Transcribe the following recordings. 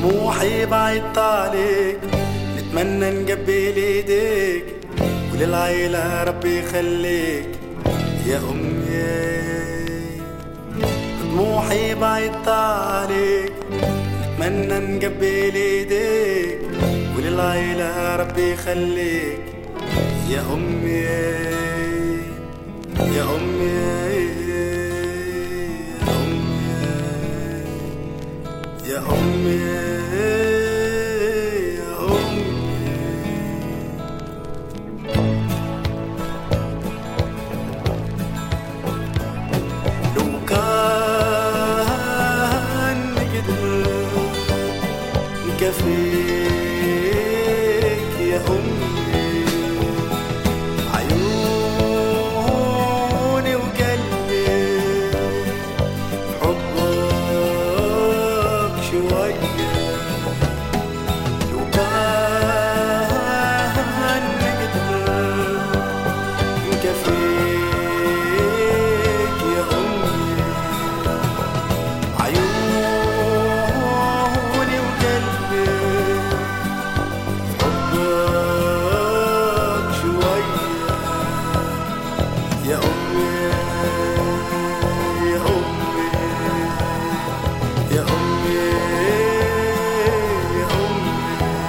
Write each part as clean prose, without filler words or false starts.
طموحي بعيد عليك، نتمنى نقبل ايديك، وللعيلة ربي يخليك يا أمي. طموحي بعيد عليك، نتمنى نقبل ايديك، وللعيلة ربي يخليك يا أمي يا أمي يا أمي يا أمي. لو كان نقدر نكفيك يا أمي، عيوني وقلبي حبك شوية. لو كان نقدر نكفيك يا أمي، عيوني وقلبي حبك شوية يا أمي يا أمي يا أمي يا أمي.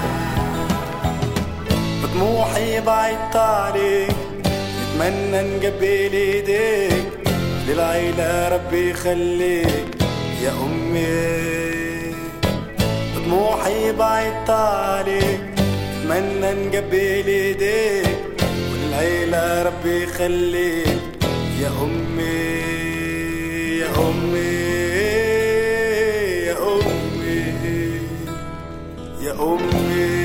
طموحي بعيد عليك، نتمنى نقبل ايديك، للعيلة ربي يخليك يا أمي. طموحي بعيد عليك، نتمنى نقبل ايديك، والعيلة ربي يخليك يا أمي يا أمي يا أمي يا أمي.